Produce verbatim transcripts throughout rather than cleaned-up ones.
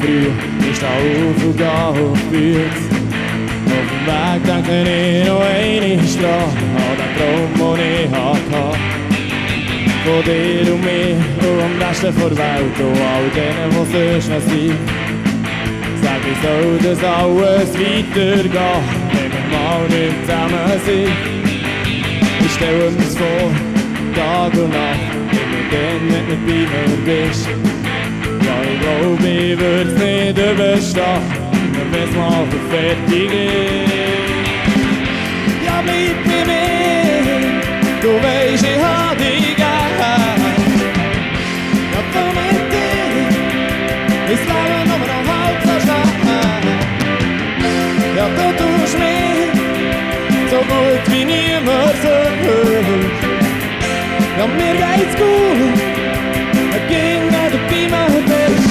früh, ich steh auf und geh auf die Füße. Auf dem Weg denke ich noch einmal dran, an den Traum, den ich hatte. Von dir und mir und am Rest der Welt und all denen, die sonst noch sind. Sag, wie soll das alles weitergehen, wenn wir mal nicht zusammen sind? Ich stelle mir's vor, Tag und Nacht, immer dann, wenn du bei mir bist. Ja, ich glaub, ich würd's nicht überstehen, wenn's mal fertig ist. Ja, bleib bei mir, du weisst, ich hab dich gern. Ja, komm mit dir, ins Leben nur noch halb so schwer. Ja, du tust mir so gut wie niemand sonst. Ja, mir geht's gut, er ging an der Beamer bist.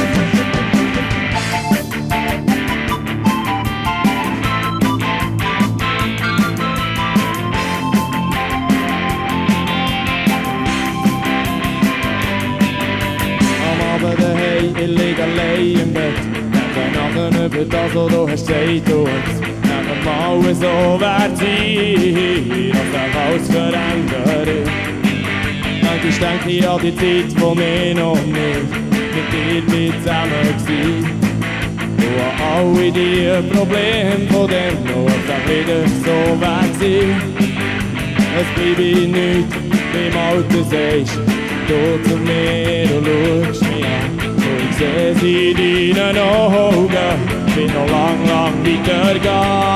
Am Abend daheim, ich lieg allein im Bett, denke nachher über das, was du hast gesagt und denke mal, so wär's sein, dass sich alles verändert. Ich denke an die Zeit, wo wir noch nicht mit dir nicht zusammen waren. Und an alle die Probleme von dem noch dann wieder so weg sind. Es bleibt nichts, wie im Alter sagst du zu mir und schaust mich an. Und ich seh in deinen Augen, wie noch lang, lang weitergehen.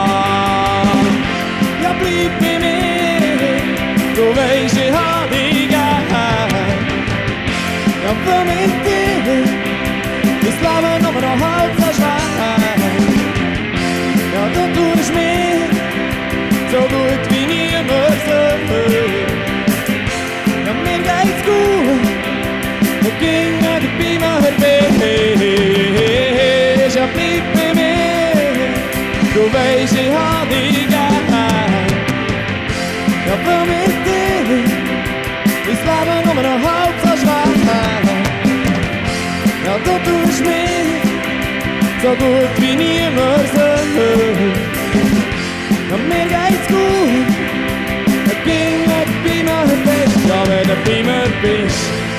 Ja, bleib bei mir, du weisst, ich hab dich gern. Ja, komm mit dir, das Leben nur noch halb so schwer. Ja, du tust mir so gut wie niemand sonst. Ja, mir geht's gut, und ging an der Beamer bist. Ja, bleib bei mir, du weisst, ich hab dich gern. Ja, komm mit dir, das Leben nur noch halb so schwer. Ja, du tust mir so gut wie niemand sonst. Ja, mir geht's gut, er ging, wenn du bei mir bist. Ja, wenn du bei mir bist.